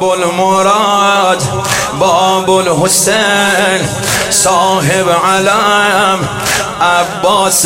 باب المراد باب الحسین صاحب علم عباس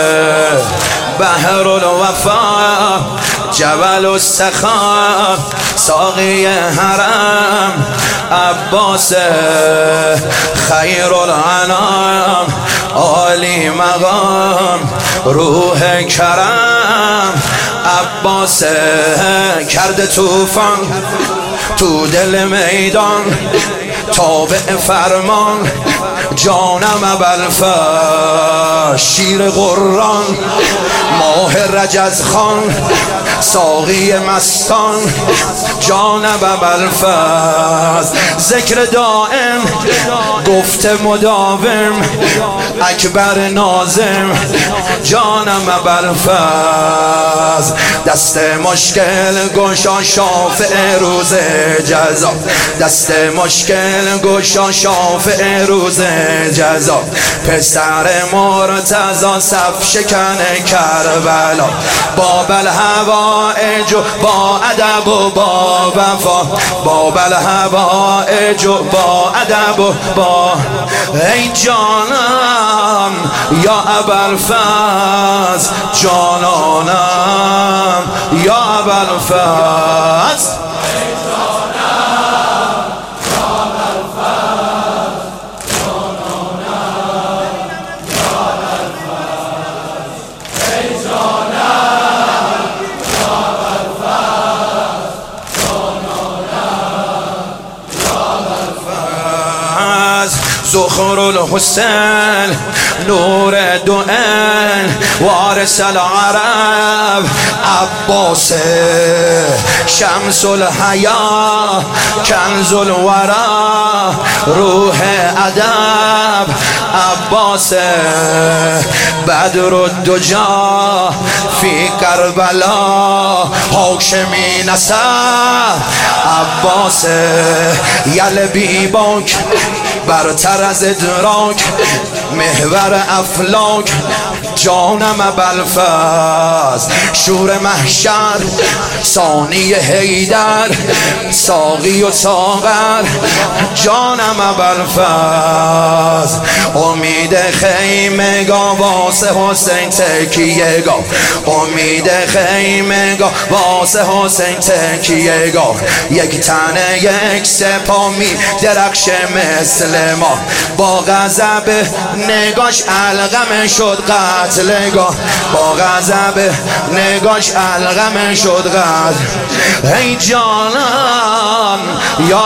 بحر الوفا جبل السخا ساقی حرم عباس خیر الانام عالی مقام روح کرم عباس کرده طوفان تو دل میدان تابع فرمان جانم ابوالفضل شیر قرآن ماه رجز خان ساقی مستان جانم ابوالفضل ذکر دائم گفت مداوم اکبر ناظم جانم ابوالفضل دست مشکل گشا شافع روز جزا دست مشکل گشا شافع روز جزا پسر مرتضی صف شکن کربلا باب الهوائج و با ادب و با وفا باب الهوائج و با ادب و با ای جانم یا ابوالفضل جانانم یا ابوالفضل زخر الحسین نور دوئن وارث العرب عباس شمس الحیا کنز الورا روح ادب عباس بدر الدجا فی کربلا هاشمی نسب عباس یلبی باک برتر از ادراک محور افلاک جانم ابوالفضل شور محشر ثانی حیدر ساقی و ساغر جانم ابوالفضل امید خیمگاه واسه حسین تکیهگاه امید خیمگاه واسه حسین تکیهگاه یک تنه یک سپاه می درخش مثل ما با غضب نگاش الغم شد قتلگاه با غضب نگاش الغم شد قتل ای جانم یا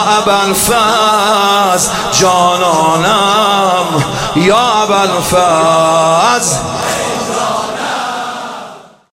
ابوالفضل جانانم یا ابوالفضل